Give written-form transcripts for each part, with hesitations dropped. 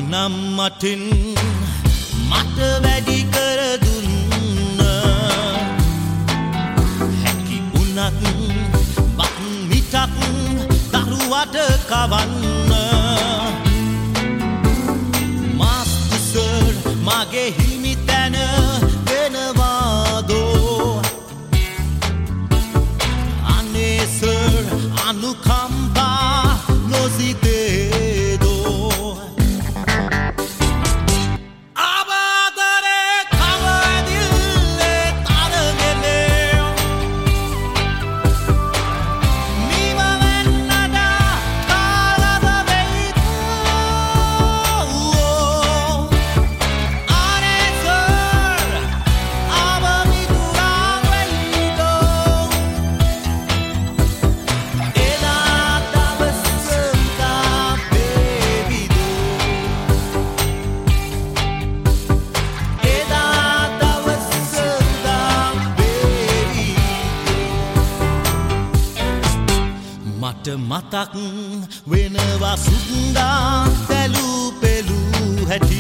නම් මටින් මට වැඩි කර දුන්න හැකි උනත් බත් මිටක් දරුවට කවන්න මාස්ටර් සර් මගේ හිමි තැන වෙනවාදෝ අනේ සර් අනුකම්පා නොසිතේදෝ මට මතක් වෙනවා සුන්දා තැලු පෙළු හැටි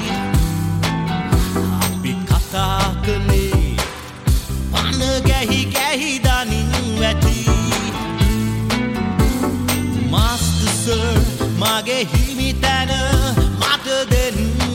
අපි කතා කළේ පන ගැහි ගැහි දනින් වැටි මාස්ටර් සර් මගේ හිමි තැන මට දෙන්න